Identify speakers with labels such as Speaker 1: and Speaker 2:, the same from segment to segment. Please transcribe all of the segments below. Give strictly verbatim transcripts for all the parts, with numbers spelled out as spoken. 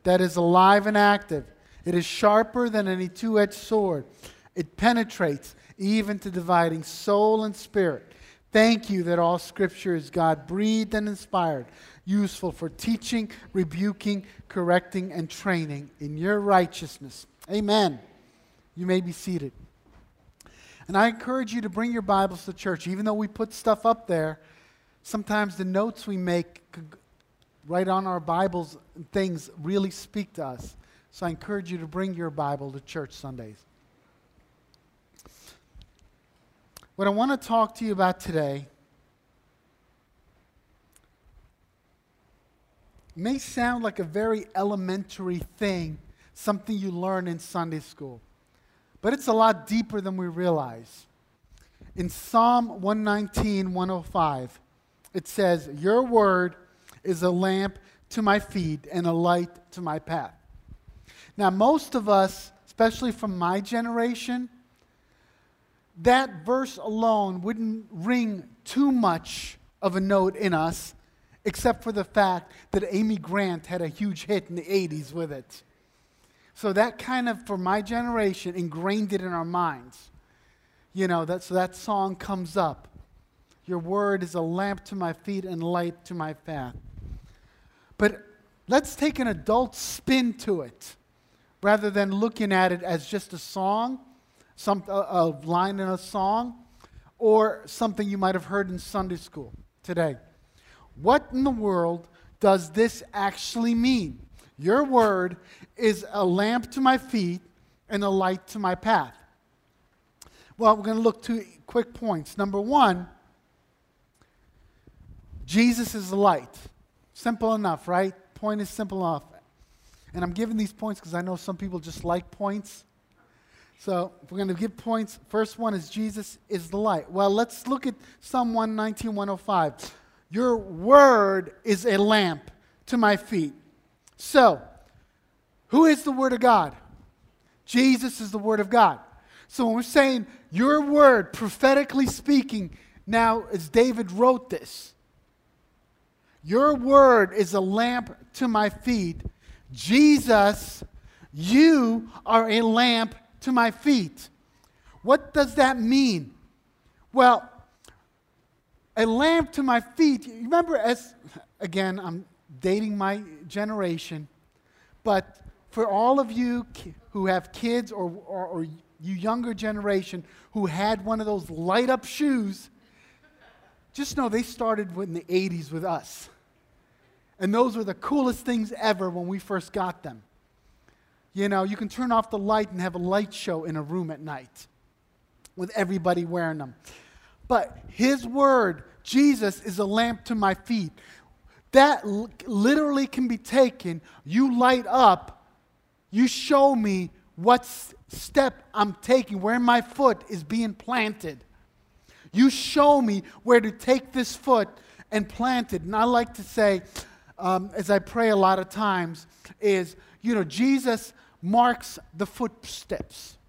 Speaker 1: that is alive and active. It is sharper than any two-edged sword. It penetrates even to dividing soul and spirit. Thank you that all Scripture is God-breathed and inspired, useful for teaching, rebuking, correcting, and training in your righteousness. Amen. You may be seated. And I encourage you to bring your Bibles to church. Even though we put stuff up there, sometimes the notes we make right on our Bibles and things really speak to us. So I encourage you to bring your Bible to church Sundays. What I want to talk to you about today may sound like a very elementary thing, something you learn in Sunday school. But it's a lot deeper than we realize. In Psalm one nineteen, one oh five, it says, "Your word is a lamp to my feet and a light to my path." Now, most of us, especially from my generation, that verse alone wouldn't ring too much of a note in us, except for the fact that Amy Grant had a huge hit in the eighties with it. So that kind of, for my generation, ingrained it in our minds. You know, that, so that song comes up. Your word is a lamp to my feet and light to my path. But let's take an adult spin to it, rather than looking at it as just a song, some, a, a line in a song, or something you might have heard in Sunday school today. What in the world does this actually mean? Your word is a lamp to my feet and a light to my path. Well, we're going to look two quick points. Number one, Jesus is the light. Simple enough, right? Point is simple enough. And I'm giving these points because I know some people just like points. So if we're going to give points, first one is Jesus is the light. Well, let's look at Psalm one nineteen, one oh five. Your word is a lamp to my feet. So, who is the Word of God? Jesus is the Word of God. So when we're saying your word, prophetically speaking, now as David wrote this, your word is a lamp to my feet. Jesus, you are a lamp to my feet. What does that mean? Well, a lamp to my feet. You remember, as again, I'm dating my generation, but for all of you ki- who have kids or, or, or you younger generation who had one of those light up shoes, just know they started in the eighties with us. And those were the coolest things ever when we first got them. You know, you can turn off the light and have a light show in a room at night with everybody wearing them. But His word, Jesus, is a lamp to my feet. That l- literally can be taken. You light up. You show me what s- step I'm taking, where my foot is being planted. You show me where to take this foot and plant it. And I like to say, um, as I pray a lot of times, is, you know, Jesus marks the footsteps.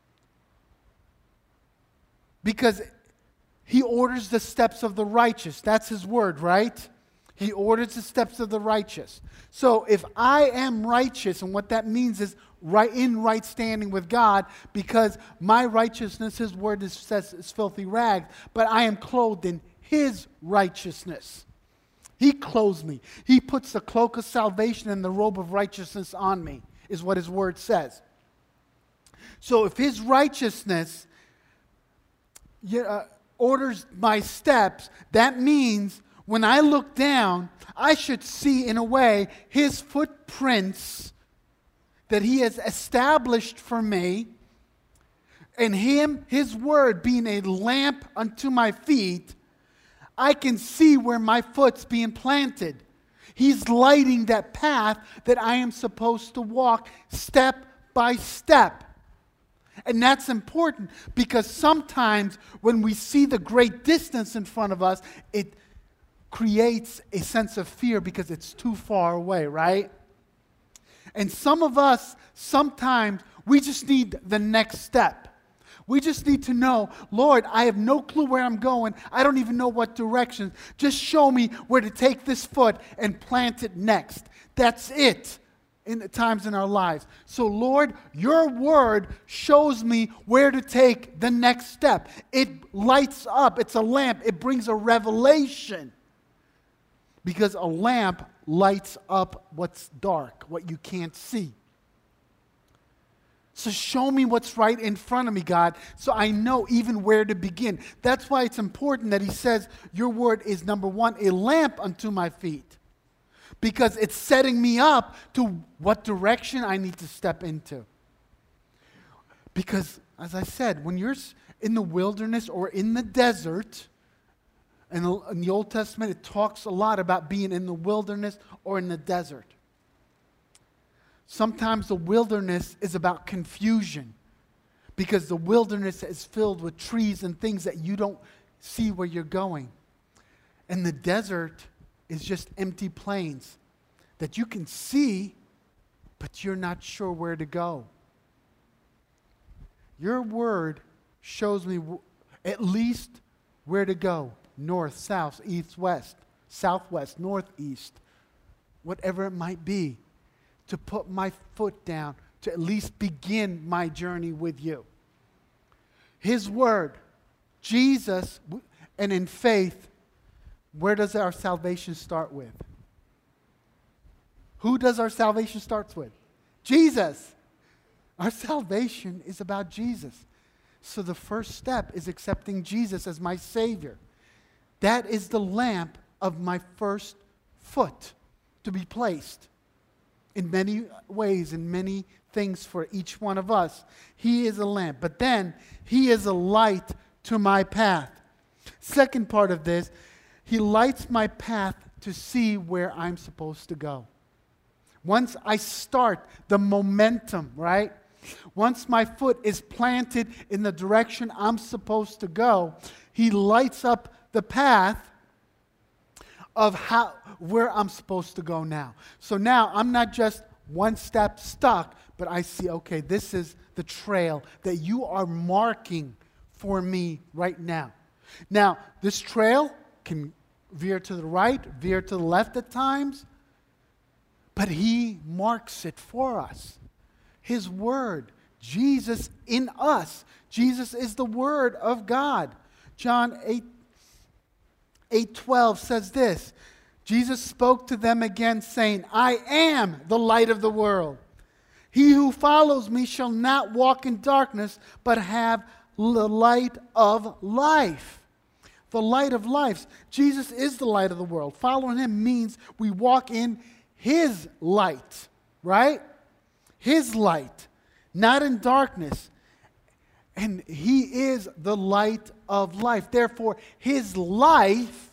Speaker 1: Because He orders the steps of the righteous. That's His word, right? He orders the steps of the righteous. So if I am righteous, and what that means is right in right standing with God, because my righteousness, His word is, says, is filthy rags, but I am clothed in His righteousness. He clothes me. He puts the cloak of salvation and the robe of righteousness on me, is what His word says. So if His righteousness yeah, uh, orders my steps, that means when I look down, I should see in a way His footprints that He has established for me, and Him, His word being a lamp unto my feet, I can see where my foot's being planted. He's lighting that path that I am supposed to walk step by step. And that's important because sometimes when we see the great distance in front of us, it creates a sense of fear because it's too far away, right? And some of us, sometimes, we just need the next step. We just need to know, Lord, I have no clue where I'm going. I don't even know what direction. Just show me where to take this foot and plant it next. That's it. in the times in our lives. So Lord, your word shows me where to take the next step. It lights up. It's a lamp. It brings a revelation. Because a lamp lights up what's dark, what you can't see. So show me what's right in front of me, God, so I know even where to begin. That's why it's important that he says your word is, number one, a lamp unto my feet. Because it's setting me up to what direction I need to step into. Because, as I said, when you're in the wilderness or in the desert, in the, in the Old Testament, it talks a lot about being in the wilderness or in the desert. Sometimes the wilderness is about confusion because the wilderness is filled with trees and things that you don't see where you're going. And the desert is just empty plains that you can see, but you're not sure where to go. Your word shows me w- at least where to go. North, south, east, west, southwest, northeast, whatever it might be. To put my foot down, to at least begin my journey with you. His word, Jesus, and in faith, where does our salvation start with? Who does our salvation start with? Jesus. Our salvation is about Jesus. So the first step is accepting Jesus as my Savior. That is the lamp of my first foot to be placed. In many ways, in many things for each one of us. He is a lamp. But then, he is a light to my path. Second part of this, he lights my path to see where I'm supposed to go. Once I start the momentum, right? Once my foot is planted in the direction I'm supposed to go, he lights up the path of how where I'm supposed to go now. So now I'm not just one step stuck, but I see, okay, this is the trail that you are marking for me right now. Now, this trail can veer to the right, veer to the left at times, but he marks it for us. His word, Jesus in us. Jesus is the word of God. John eight, eight twelve says this, Jesus spoke to them again, saying, I am the light of the world. He who follows me shall not walk in darkness, but have the light of life. The light of life. Jesus is the light of the world. Following him means we walk in his light, right? His light, not in darkness. And he is the light of life. Therefore, his life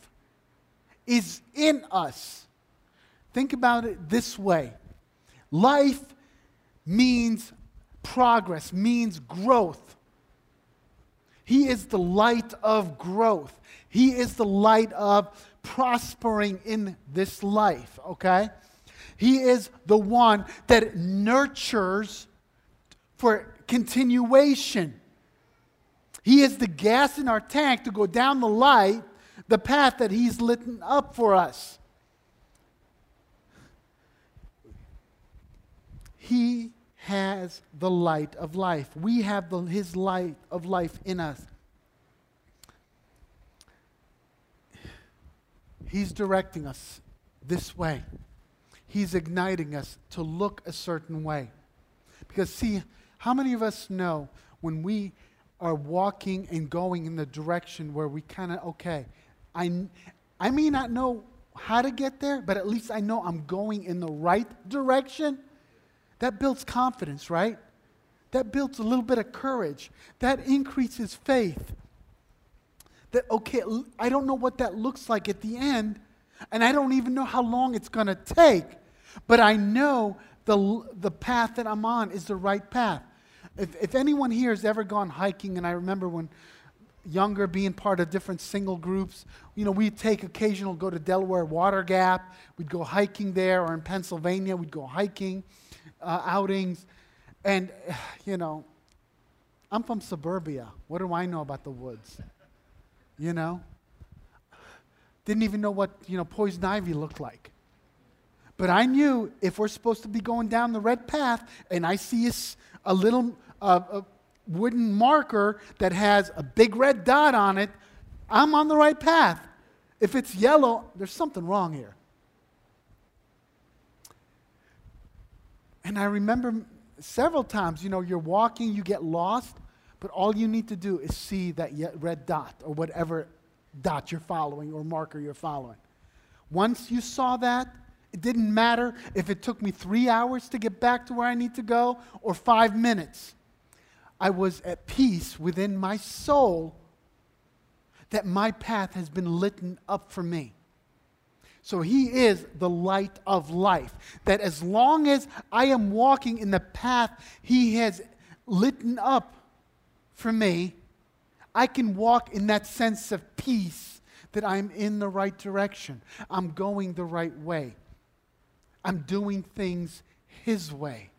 Speaker 1: is in us. Think about it this way. Life means progress, means growth. He is the light of growth. He is the light of prospering in this life, okay? He is the one that nurtures for continuation. He is the gas in our tank to go down the light, the path that he's lit up for us. He has the light of life. We have the, his light of life in us. He's directing us this way. He's igniting us to look a certain way. Because see, how many of us know when we are walking and going in the direction where we kind of, okay, I, I may not know how to get there, but at least I know I'm going in the right direction. That builds confidence, right? That builds a little bit of courage. That increases faith. That, okay, I don't know what that looks like at the end, and I don't even know how long it's going to take, but I know the, the path that I'm on is the right path. If, if anyone here has ever gone hiking, and I remember when younger, being part of different single groups, you know, we'd take occasional, go to Delaware Water Gap, we'd go hiking there, or in Pennsylvania, we'd go hiking, uh, outings, and, you know, I'm from suburbia. What do I know about the woods? You know? Didn't even know what, you know, poison ivy looked like. But I knew if we're supposed to be going down the red path and I see a, s- a little uh, a wooden marker that has a big red dot on it, I'm on the right path. If it's yellow, there's something wrong here. And I remember several times, you know, you're walking, you get lost, but all you need to do is see that ye- red dot or whatever dot you're following or marker you're following. Once you saw that, it didn't matter if it took me three hours to get back to where I need to go or five minutes. I was at peace within my soul that my path has been lit up for me. So he is the light of life. That as long as I am walking in the path he has lit up for me, I can walk in that sense of peace that I'm in the right direction. I'm going the right way. I'm doing things his way.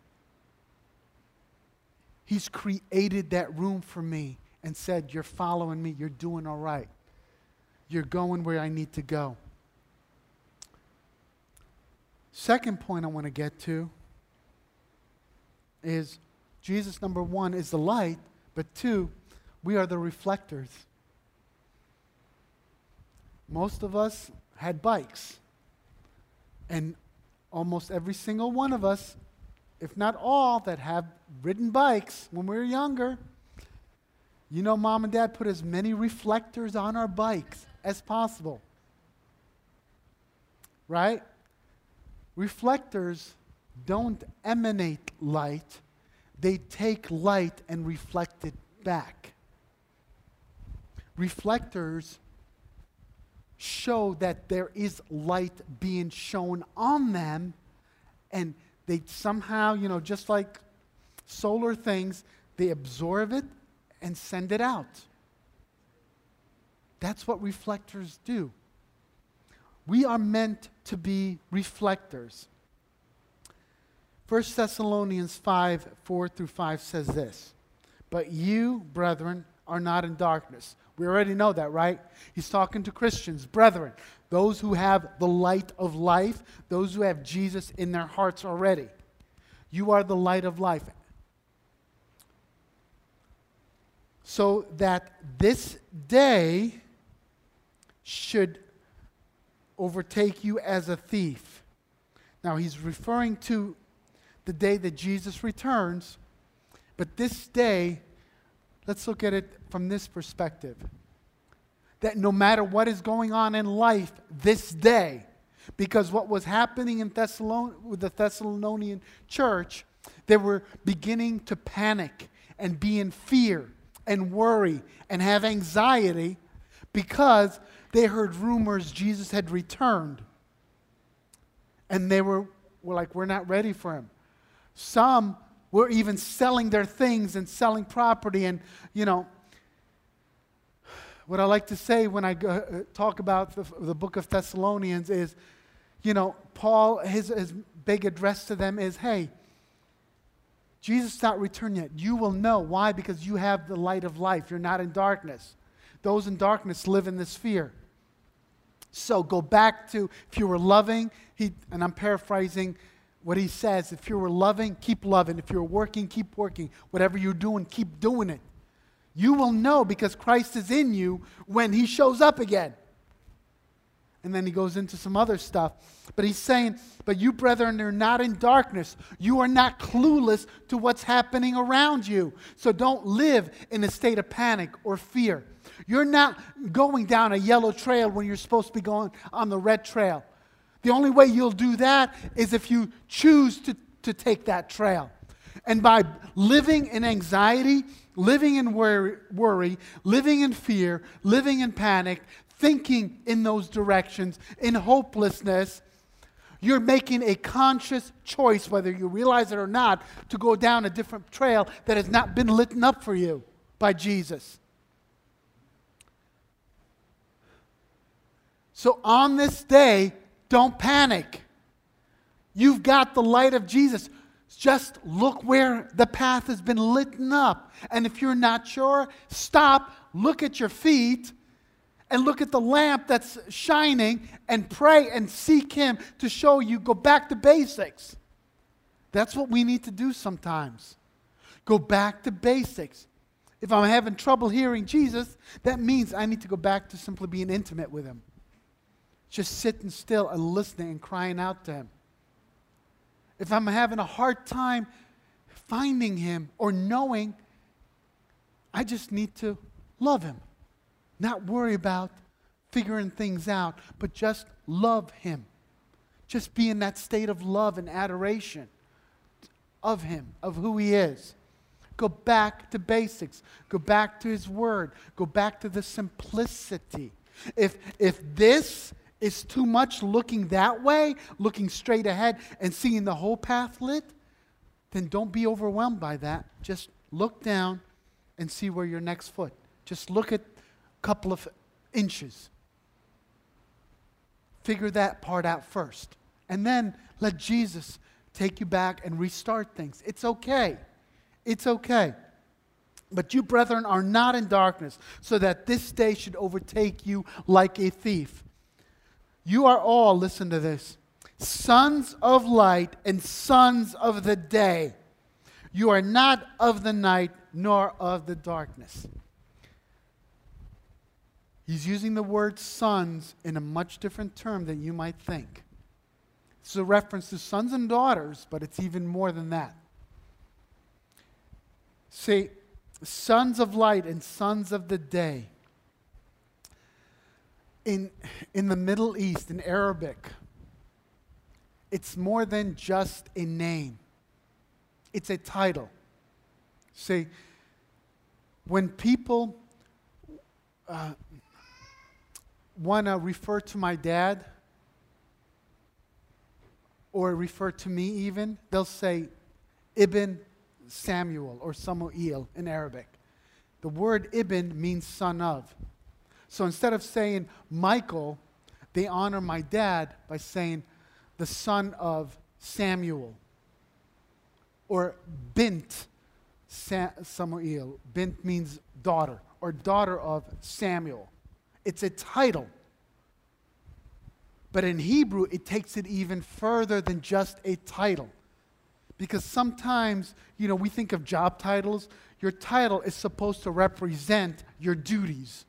Speaker 1: He's created that room for me and said, you're following me, you're doing all right. You're going where I need to go. Second point I want to get to is Jesus, number one, is the light, but two, we are the reflectors. Most of us had bikes, and almost every single one of us, if not all, that have ridden bikes when we were younger, you know, mom and dad put as many reflectors on our bikes as possible. Right? Reflectors don't emanate light. They take light and reflect it back. Reflectors show that there is light being shown on them, and they somehow, you know, just like solar things, they absorb it and send it out. That's what reflectors do. We are meant to be reflectors. First Thessalonians five, four through five says this, but you, brethren, are not in darkness. We already know that, right? He's talking to Christians, brethren, those who have the light of life, those who have Jesus in their hearts already. You are the light of life. So that this day should overtake you as a thief. Now, he's referring to the day that Jesus returns, but this day, let's look at it from this perspective. That no matter what is going on in life this day, because what was happening in Thessalon- with the Thessalonian church, they were beginning to panic and be in fear and worry and have anxiety because they heard rumors Jesus had returned. And they were, were like, we're not ready for him. Some were even selling their things and selling property. And, you know, what I like to say when I go, uh, talk about the, the book of Thessalonians is, you know, Paul, his, his big address to them is, hey, Jesus not returned yet. You will know. Why? Because you have the light of life. You're not in darkness. Those in darkness live in this fear. So go back to, if you were loving, he, and I'm paraphrasing what he says, if you were loving, keep loving. If you're working, keep working. Whatever you're doing, keep doing it. You will know because Christ is in you when he shows up again. And then he goes into some other stuff. But he's saying, but you brethren are not in darkness. You are not clueless to what's happening around you. So don't live in a state of panic or fear. You're not going down a yellow trail when you're supposed to be going on the red trail. The only way you'll do that is if you choose to, to take that trail. And by living in anxiety, living in worry, worry, living in fear, living in panic, thinking in those directions, in hopelessness, you're making a conscious choice, whether you realize it or not, to go down a different trail that has not been lit up for you by Jesus. So on this day, don't panic. You've got the light of Jesus. Just look where the path has been lit up. And if you're not sure, stop, look at your feet, and look at the lamp that's shining and pray and seek Him to show you. Go back to basics. That's what we need to do sometimes. Go back to basics. If I'm having trouble hearing Jesus, that means I need to go back to simply being intimate with Him. Just sitting still and listening and crying out to Him. If I'm having a hard time finding Him or knowing, I just need to love Him. Not worry about figuring things out, but just love Him. Just be in that state of love and adoration of Him, of who He is. Go back to basics. Go back to His Word. Go back to the simplicity. If, if this is too much looking that way, looking straight ahead and seeing the whole path lit, then don't be overwhelmed by that. Just look down and see where your next foot. Just look at a couple of inches. Figure that part out first. And then let Jesus take you back and restart things. It's okay. It's okay. But you, brethren, are not in darkness, so that this day should overtake you like a thief. You are all, listen to this, sons of light and sons of the day. You are not of the night nor of the darkness. He's using the word sons in a much different term than you might think. It's a reference to sons and daughters, but it's even more than that. See, sons of light and sons of the day. In, in the Middle East, in Arabic, it's more than just a name. It's a title. See, when people uh, want to refer to my dad, or refer to me even, they'll say Ibn Samuel or Samuel in Arabic. The word Ibn means son of. So instead of saying Michael, they honor my dad by saying the son of Samuel. Or Bint Sa- Samuel. Bint means daughter, or daughter of Samuel. It's a title. But in Hebrew, it takes it even further than just a title. Because sometimes, you know, we think of job titles. Your title is supposed to represent your duties.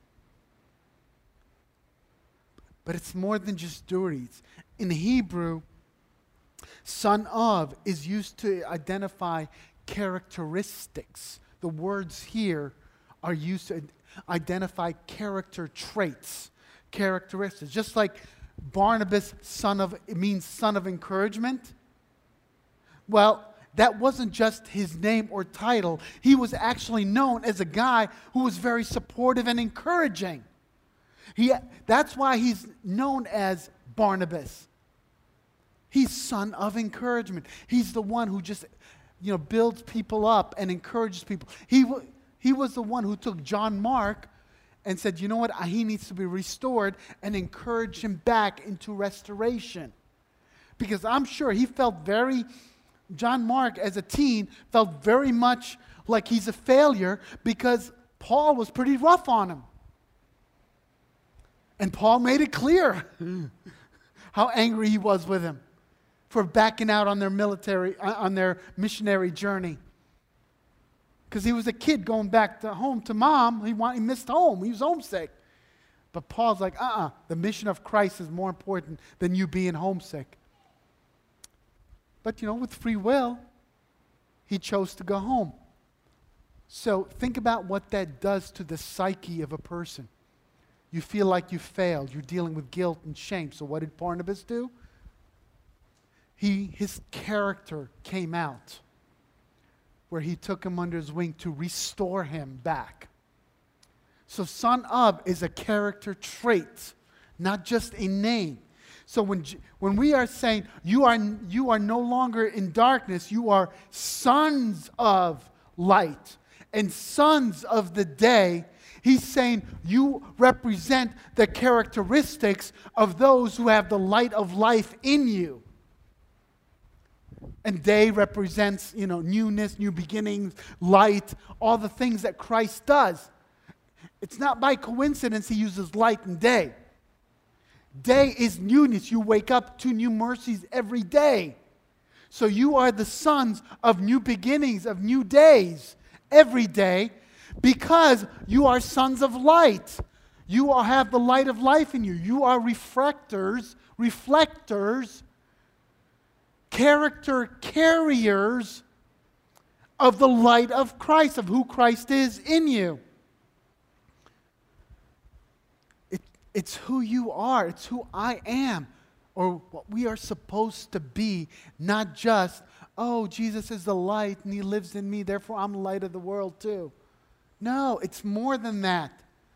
Speaker 1: But it's more than just duties. In Hebrew, son of is used to identify characteristics. The words here are used to identify character traits, characteristics. Just like Barnabas, son of, it means son of encouragement. Well, that wasn't just his name or title. He was actually known as a guy who was very supportive and encouraging. He, that's why he's known as Barnabas. He's son of encouragement. He's the one who just, you know, builds people up and encourages people. He, w- he was the one who took John Mark and said, you know what, he needs to be restored, and encouraged him back into restoration. Because I'm sure he felt very, John Mark as a teen felt very much like he's a failure because Paul was pretty rough on him. And Paul made it clear how angry he was with him for backing out on their military, on their missionary journey. Because he was a kid going back to home to mom. He, want, he missed home. He was homesick. But Paul's like, uh-uh, the mission of Christ is more important than you being homesick. But, you know, with free will, he chose to go home. So think about what that does to the psyche of a person. You feel like you failed. You're dealing with guilt and shame. So what did Barnabas do? He, his character came out, where he took him under his wing to restore him back. So son of is a character trait, not just a name. So when, when we are saying you are, you are no longer in darkness, you are sons of light and sons of the day, he's saying you represent the characteristics of those who have the light of life in you. And day represents, you know, newness, new beginnings, light, all the things that Christ does. It's not by coincidence he uses light and day. Day is newness. You wake up to new mercies every day. So you are the sons of new beginnings, of new days every day, because you are sons of light. You are, have the light of life in you. You are reflectors, reflectors, character carriers of the light of Christ, of who Christ is in you. It, it's who you are. It's who I am, or what we are supposed to be, not just, oh, Jesus is the light and he lives in me, therefore I'm the light of the world too. No, it's more than that.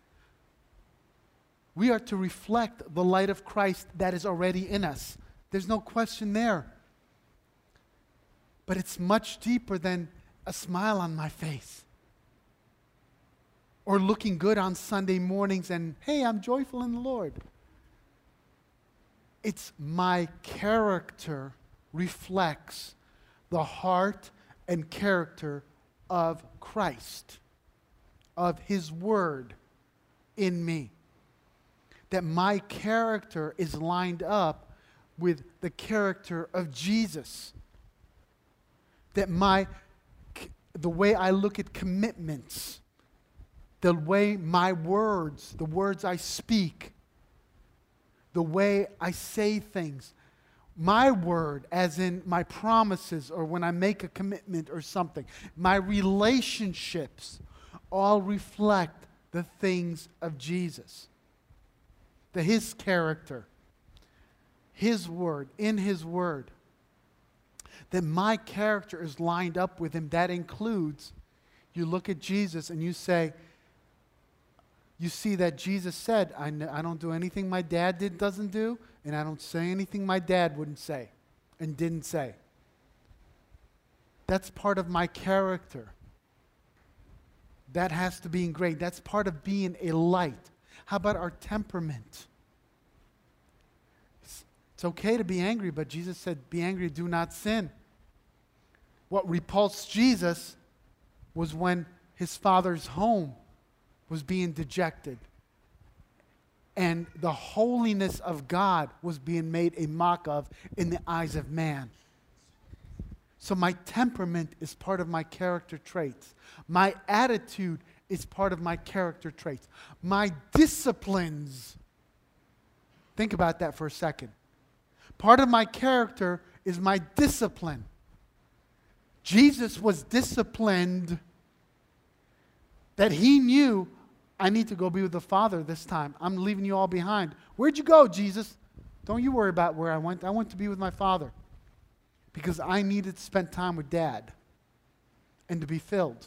Speaker 1: We are to reflect the light of Christ that is already in us. There's no question there. But it's much deeper than a smile on my face, or looking good on Sunday mornings and, hey, I'm joyful in the Lord. It's my character reflects the heart and character of Christ, of His Word in me. That my character is lined up with the character of Jesus. That my, the way I look at commitments, the way my words, the words I speak, the way I say things, my word, as in my promises or when I make a commitment or something, my relationships all reflect the things of Jesus. The His character, His Word, in His Word. That my character is lined up with Him. That includes, you look at Jesus and you say, you see that Jesus said, I, n- I don't do anything my dad did, doesn't do, and I don't say anything my dad wouldn't say and didn't say. That's part of my character. That has to be ingrained. That's part of being a light. How about our temperament? It's, it's okay to be angry, but Jesus said, be angry, do not sin. What repulsed Jesus was when His Father's home was being dejected. And the holiness of God was being made a mock of in the eyes of man. So my temperament is part of my character traits. My attitude is part of my character traits. My disciplines, think about that for a second. Part of my character is my discipline. Jesus was disciplined that He knew, I need to go be with the Father this time. I'm leaving you all behind. Where'd you go, Jesus? Don't you worry about where I went. I went to be with my Father because I needed to spend time with Dad and to be filled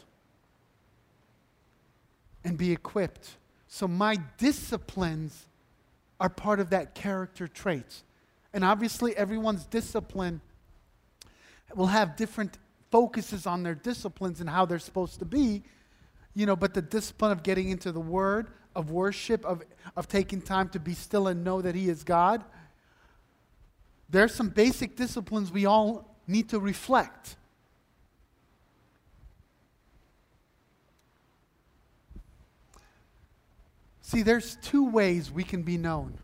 Speaker 1: and be equipped. So my disciplines are part of that character traits. And obviously everyone's discipline will have different focuses on their disciplines and how they're supposed to be, you know, but the discipline of getting into the Word, of worship, of, of taking time to be still and know that He is God. There's some basic disciplines we all need to reflect. See, there's two ways we can be known.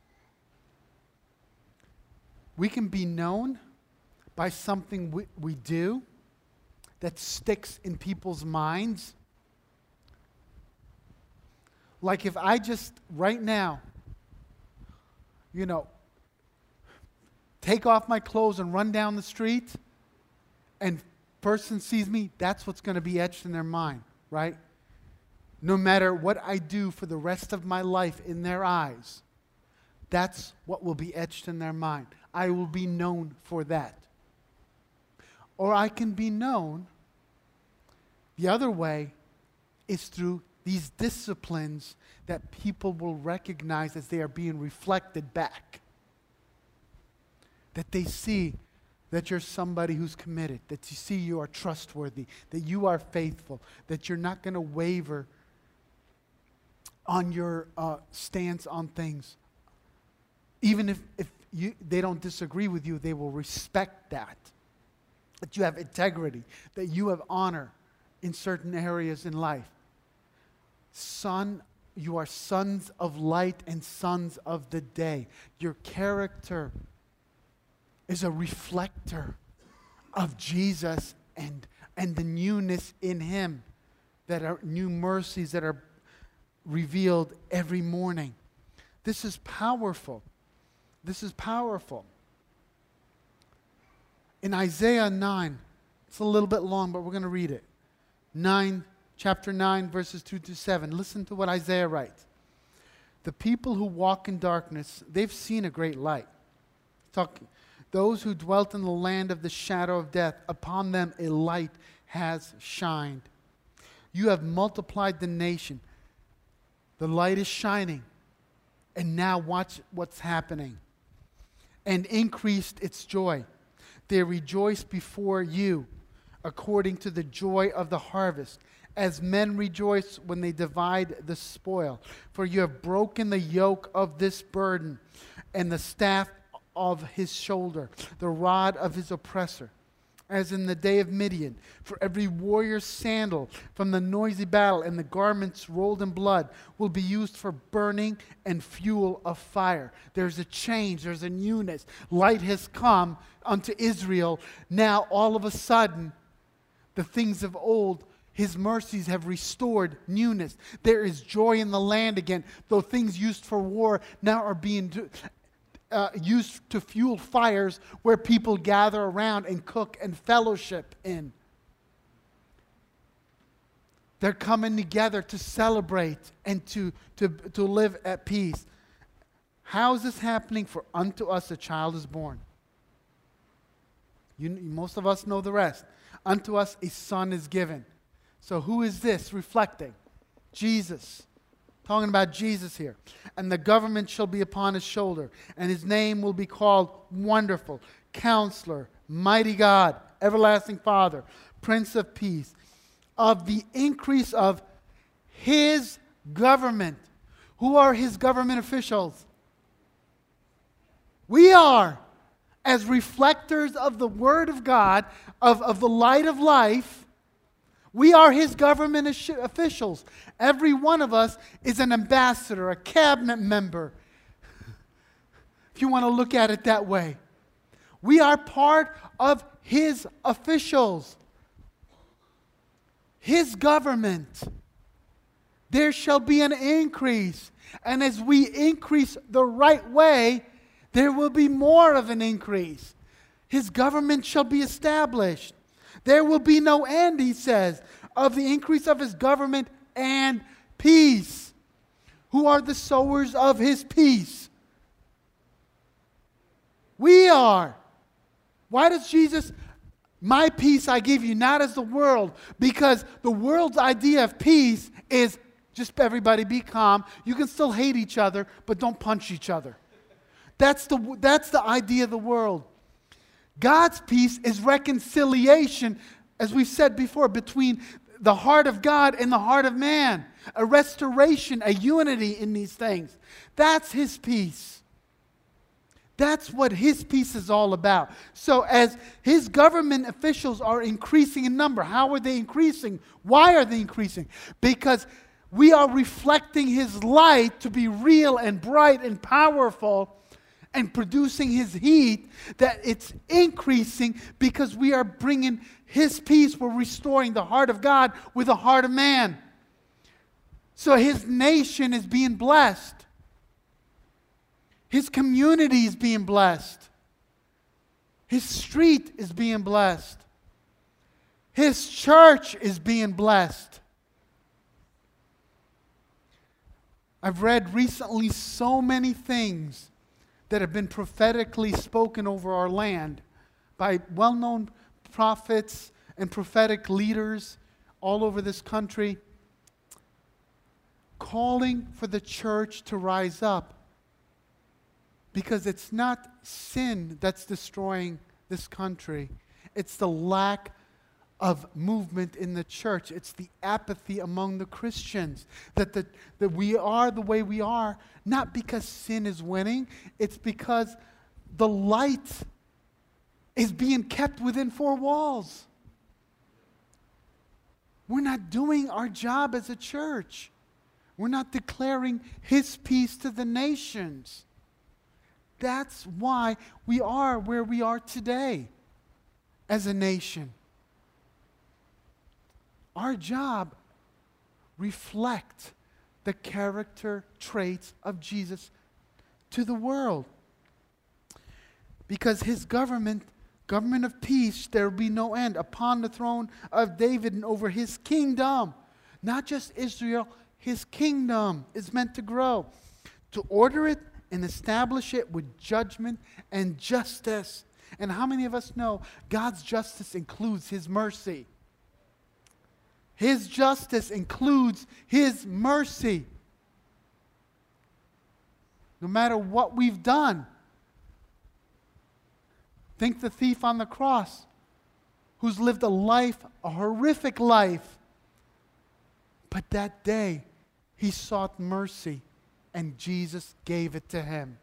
Speaker 1: We can be known by something we, we do that sticks in people's minds. Like if I just, right now, you know, take off my clothes and run down the street, and person sees me, that's what's going to be etched in their mind, right? No matter what I do for the rest of my life in their eyes, that's what will be etched in their mind. I will be known for that. Or I can be known, the other way is through these disciplines that people will recognize as they are being reflected back. That they see that you're somebody who's committed, that you see you are trustworthy, that you are faithful, that you're not going to waver on your uh, stance on things. Even if, if you, they don't disagree with you, they will respect that. That you have integrity, that you have honor in certain areas in life. Son You are sons of light and sons of the day. Your character is a reflector of Jesus and, and the newness in Him, that are new mercies that are revealed every morning. This is powerful. This is powerful. In Isaiah nine, it's a little bit long, but we're going to read it. nine, chapter nine, verses two to seven. Listen to what Isaiah writes. The people who walk in darkness, they've seen a great light. Talking, those who dwelt in the land of the shadow of death, upon them a light has shined. You have multiplied the nation. The light is shining. And now watch what's happening. And increased its joy. They rejoice before you, according to the joy of the harvest, as men rejoice when they divide the spoil. For you have broken the yoke of this burden, and the staff of his shoulder, the rod of his oppressor, as in the day of Midian. For every warrior's sandal from the noisy battle and the garments rolled in blood will be used for burning and fuel of fire. There's a change, there's a newness. Light has come unto Israel. Now all of a sudden, the things of old, His mercies have restored newness. There is joy in the land again. Though things used for war now are being do, uh, used to fuel fires where people gather around and cook and fellowship in. They're coming together to celebrate and to, to, to live at peace. How is this happening? For unto us a child is born. You, most of us know the rest. Unto us a son is given. So who is this reflecting? Jesus. Talking about Jesus here. And the government shall be upon his shoulder, and his name will be called Wonderful, Counselor, Mighty God, Everlasting Father, Prince of Peace. Of the increase of his government. Who are his government officials? We are. As reflectors of the Word of God, of, of the light of life, we are His government officials. Every one of us is an ambassador, a cabinet member, if you want to look at it that way. We are part of His officials, His government. There shall be an increase. And as we increase the right way, there will be more of an increase. His government shall be established. There will be no end, he says, of the increase of his government and peace. Who are the sowers of his peace? We are. Why does Jesus, my peace I give you, not as the world? Because the world's idea of peace is just everybody be calm. You can still hate each other, but don't punch each other. That's the, that's the idea of the world. God's peace is reconciliation, as we've said before, between the heart of God and the heart of man. A restoration, a unity in these things. That's His peace. That's what His peace is all about. So as His government officials are increasing in number, how are they increasing? Why are they increasing? Because we are reflecting His light to be real and bright and powerful, and producing His heat, that it's increasing because we are bringing His peace. We're restoring the heart of God with the heart of man. So His nation is being blessed. His community is being blessed. His street is being blessed. His church is being blessed. I've read recently so many things that have been prophetically spoken over our land by well-known prophets and prophetic leaders all over this country, calling for the church to rise up. Because it's not sin that's destroying this country. It's the lack of movement in the church. It's the apathy among the Christians. That, the, that we are the way we are, not because sin is winning. It's because the light is being kept within four walls. We're not doing our job as a church. We're not declaring His peace to the nations. That's why we are where we are today as a nation. Our job reflect the character traits of Jesus to the world. Because His government, government of peace, there will be no end upon the throne of David and over His kingdom. Not just Israel, His kingdom is meant to grow. To order it and establish it with judgment and justice. And how many of us know God's justice includes His mercy? His justice includes His mercy. No matter what we've done. Think the thief on the cross who's lived a life, a horrific life. But that day, he sought mercy and Jesus gave it to him.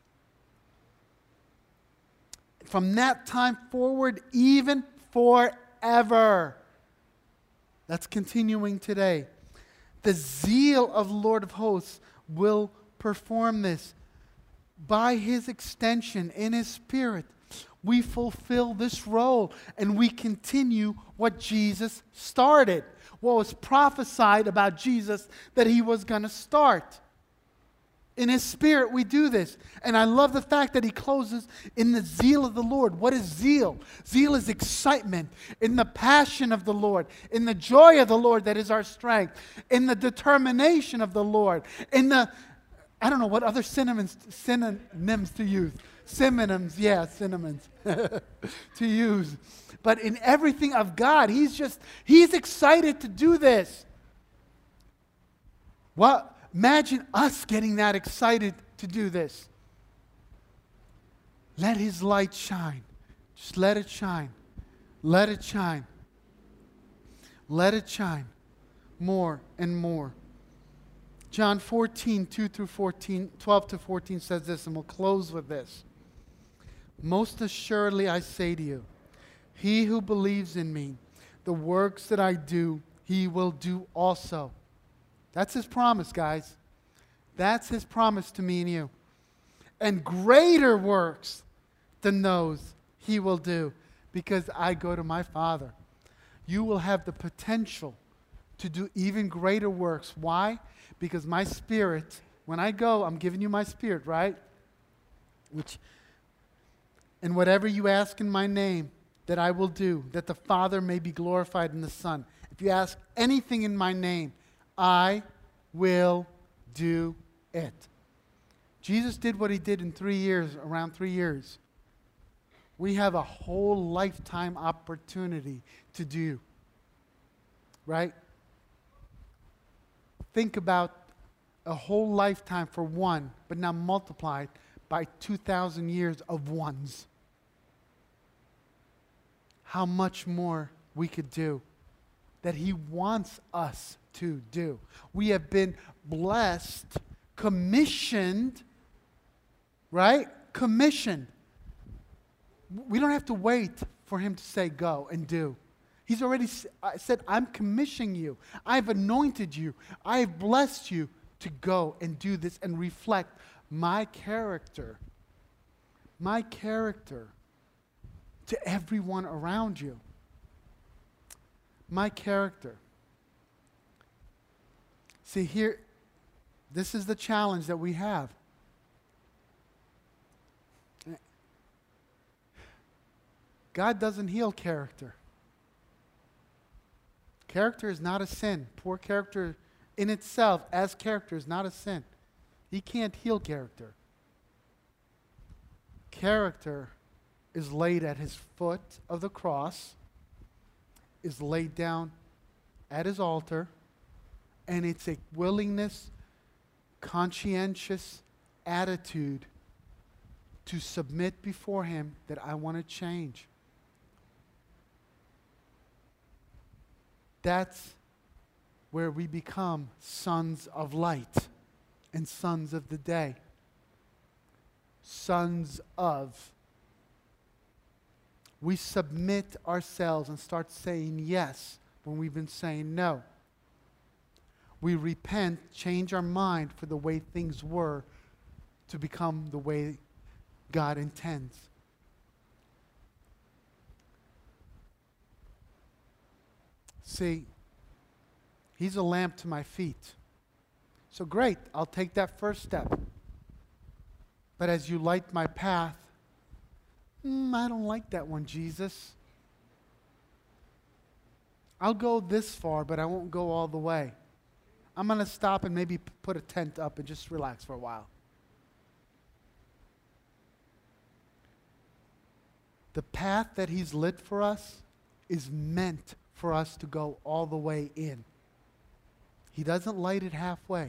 Speaker 1: From that time forward, even forever. That's continuing today. The zeal of the Lord of hosts will perform this. By His extension, in His Spirit, we fulfill this role and we continue what Jesus started. What was prophesied about Jesus that He was going to start. In His Spirit, we do this. And I love the fact that He closes in the zeal of the Lord. What is zeal? Zeal is excitement in the passion of the Lord, in the joy of the Lord that is our strength, in the determination of the Lord, in the, I don't know what other synonyms, synonyms to use. Synonyms, yeah, synonyms to use. But in everything of God, He's just, He's excited to do this. Well, imagine us getting that excited to do this. Let His light shine. Just let it shine. Let it shine. Let it shine more and more. John fourteen, two through fourteen, twelve to fourteen says this, and we'll close with this. Most assuredly I say to you, he who believes in me, the works that I do, he will do also. That's His promise, guys. That's His promise to me and you. And greater works than those He will do, because I go to my Father. You will have the potential to do even greater works. Why? Because my Spirit, when I go, I'm giving you my Spirit, right? Which, and whatever you ask in my name, that I will do, that the Father may be glorified in the Son. If you ask anything in my name, I will do it. Jesus did what He did in three years, around three years. We have a whole lifetime opportunity to do. Right? Think about a whole lifetime for one, but now multiplied by two thousand years of ones. How much more we could do that He wants us to do. We have been blessed, commissioned, right? Commissioned. We don't have to wait for Him to say go and do. He's already said, I'm commissioning you. I've anointed you. I've blessed you to go and do this and reflect my character. My character to everyone around you. My character. See, here, this is the challenge that we have. God doesn't heal character. Character is not a sin. Poor character in itself, as character, is not a sin. He can't heal character. Character is laid at His foot of the cross, is laid down at His altar, and it's a willingness, conscientious attitude to submit before Him that I want to change. That's where we become sons of light and sons of the day. Sons of. We submit ourselves and start saying yes when we've been saying no. we repent, change our mind for the way things were to become the way God intends. See, He's a lamp to my feet. So great, I'll take that first step. But as you light my path, mm, I don't like that one, Jesus. I'll go this far, but I won't go all the way. I'm going to stop and maybe p- put a tent up and just relax for a while. The path that He's lit for us is meant for us to go all the way in. He doesn't light it halfway.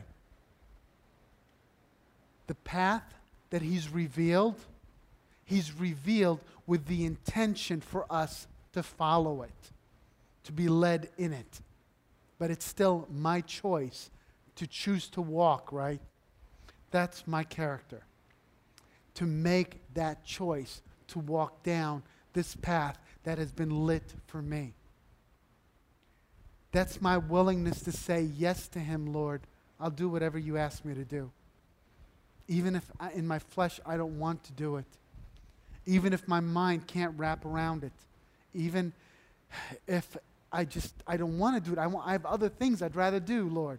Speaker 1: The path that He's revealed, He's revealed with the intention for us to follow it, to be led in it. But it's still my choice to choose to walk, right? That's my character. To make that choice to walk down this path that has been lit for me. That's my willingness to say yes to Him, Lord. I'll do whatever you ask me to do. Even if I, in my flesh I don't want to do it. Even if my mind can't wrap around it. Even if I just, I don't want to do it. I, want, I have other things I'd rather do, Lord.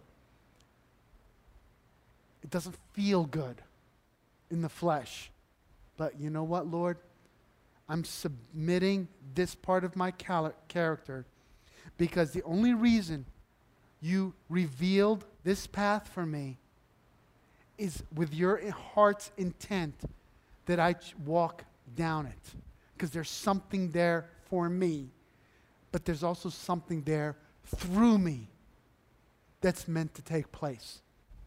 Speaker 1: It doesn't feel good in the flesh. But you know what, Lord? I'm submitting this part of my cal- character because the only reason you revealed this path for me is with your heart's intent that I ch- walk down it. Because there's something there for me. But there's also something there through me that's meant to take place.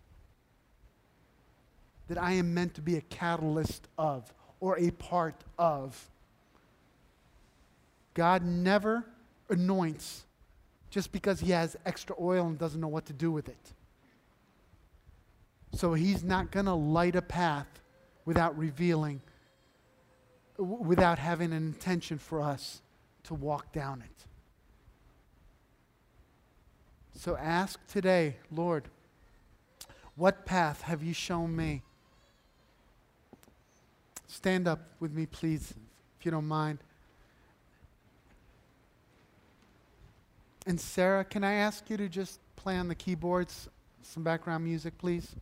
Speaker 1: That I am meant to be a catalyst of or a part of. God never anoints just because He has extra oil and doesn't know what to do with it. So He's not going to light a path without revealing, w- without having an intention for us to walk down it. So ask today, Lord, what path have you shown me? Stand up with me, please, if you don't mind. And Sarah, can I ask you to just play on the keyboards some background music, please?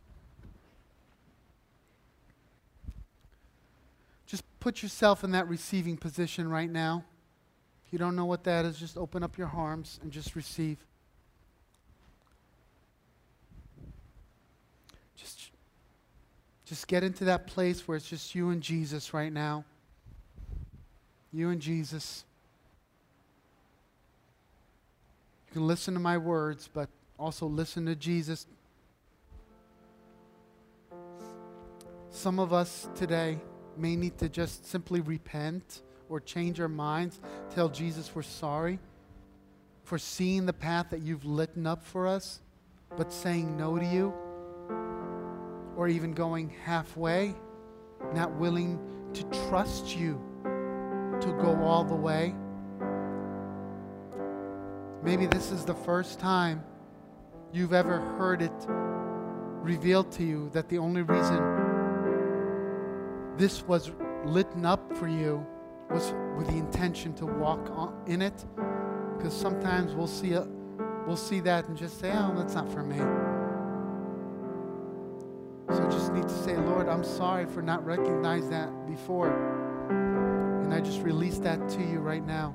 Speaker 1: Just put yourself in that receiving position right now. If you don't know what that is, just open up your arms and just receive. Just, just get into that place where it's just you and Jesus right now. You and Jesus. You can listen to my words, but also listen to Jesus. Some of us today may need to just simply repent or change our minds, tell Jesus we're sorry for seeing the path that you've lit up for us, but saying no to you, or even going halfway, not willing to trust you to go all the way. Maybe this is the first time you've ever heard it revealed to you that the only reason this was lit up for you was with the intention to walk on, in it. Because sometimes we'll see a, we'll see that and just say, oh, that's not for me. So I just need to say, Lord, I'm sorry for not recognizing that before. And I just release that to you right now.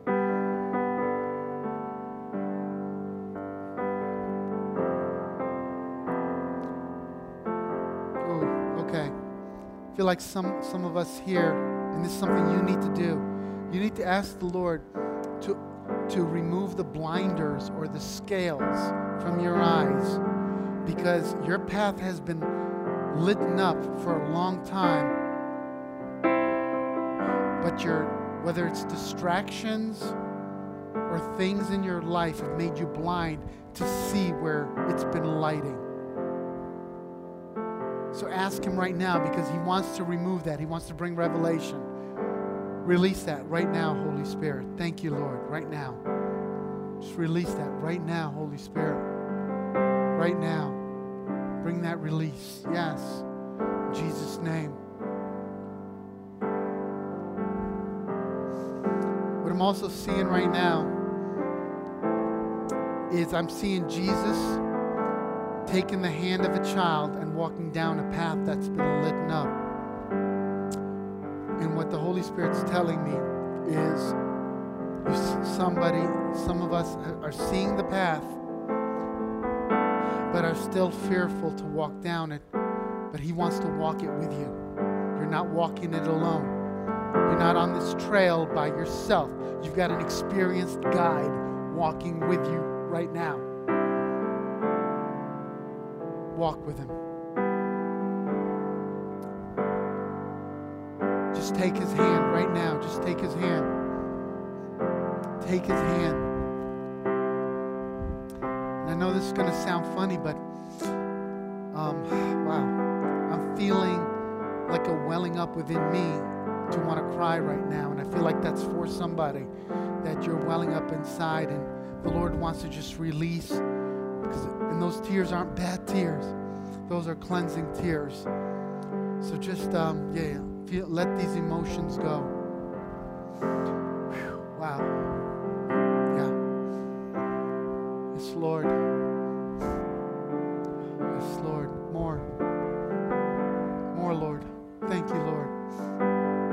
Speaker 1: I feel like some, some of us here, and this is something you need to do. You need to ask the Lord to, to remove the blinders or the scales from your eyes, because your path has been lit up for a long time. But your, whether it's distractions or things in your life have made you blind to see where it's been lighting. So ask Him right now, because He wants to remove that. He wants to bring revelation. Release that right now, Holy Spirit. Thank you, Lord, right now. Just release that right now, Holy Spirit. right now. Bring that release. Yes. In Jesus' name. What I'm also seeing right now is I'm seeing Jesus taking the hand of a child and walking down a path that's been lit up. And what the Holy Spirit's telling me is somebody, some of us are seeing the path, but are still fearful to walk down it. But He wants to walk it with you. You're not walking it alone. You're not on this trail by yourself. You've got an experienced guide walking with you right now. Walk with Him. Just take His hand right now. Just take His hand. Take His hand. And I know this is going to sound funny, but um, wow, I'm feeling like a welling up within me to want to cry right now. And I feel like that's for somebody, that you're welling up inside and the Lord wants to just release. Because, and those tears aren't bad tears. Those are cleansing tears. So just, um, yeah, feel, let these emotions go. Whew, wow. Yeah. Yes, Lord. Yes, Lord. More. More, Lord. Thank you, Lord.